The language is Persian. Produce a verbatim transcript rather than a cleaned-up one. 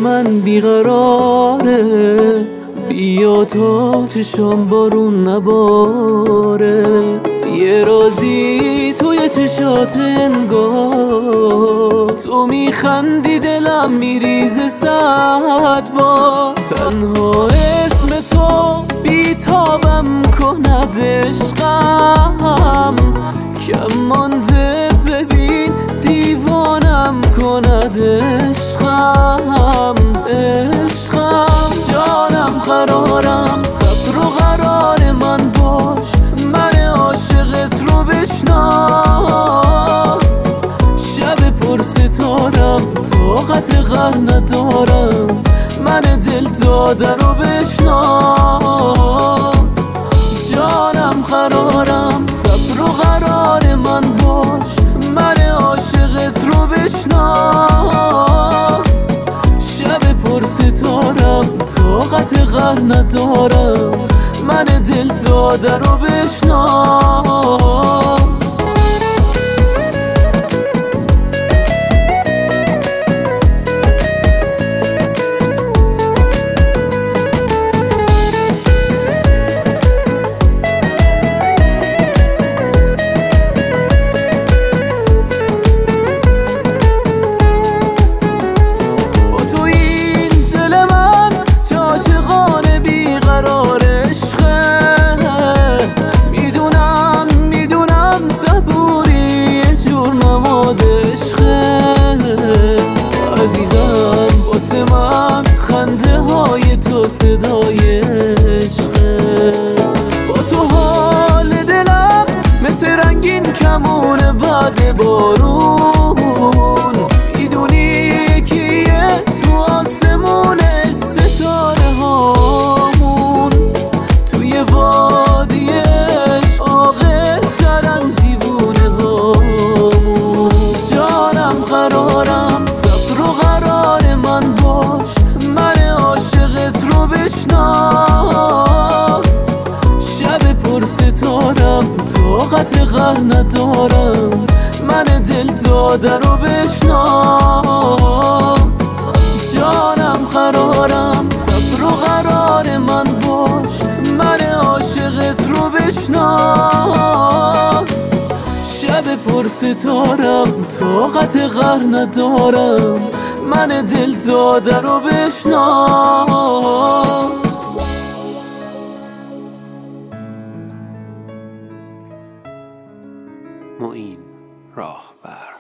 من بیقراره، بیا تا چشام بارون نباره. یه رازی توی چشات انگار، تو میخندی دلم میریزه صد بار. تنها اسم تو بیتابم کند عشقم، کم مانده ببین دیوانم کند عشقم. عشقم جانم قرارم، صبر و قرار من باش، من عاشقت رو بشناس. شب پر ستارم طاقت قهر ندارم، من دل داده رو بشناس. جانم قرارم، صبر و قرار من باش، من عاشقت رو بشناس. شب پر ستارم طاقت قهر ندارم، من دل داده رو بشناس. عاشقانه بیقرار عشقه، میدونم میدونم صبوری یه جور نماد عشقه. عزیزم واسه من خنده های تو صدای عشقه. با تو حال دلم مثل رنگین کمون بعد بارون، میدونی کیه تو آسمونش ستاره هامون. توی وادیش عاقل ترن دیوونه هامون. جانم قرارم، صبر و قرار من باش، من عاشقت رو بشناس. شب پر ستارم طاقت قهر ندارم، من دل داده رو بشناس. جانم قرارم، صبر و قرار من باش، من عاشقت رو بشناس. شب پر ستارم طاقت قهر ندارم، من دل داده رو بشناس. معین راهبر.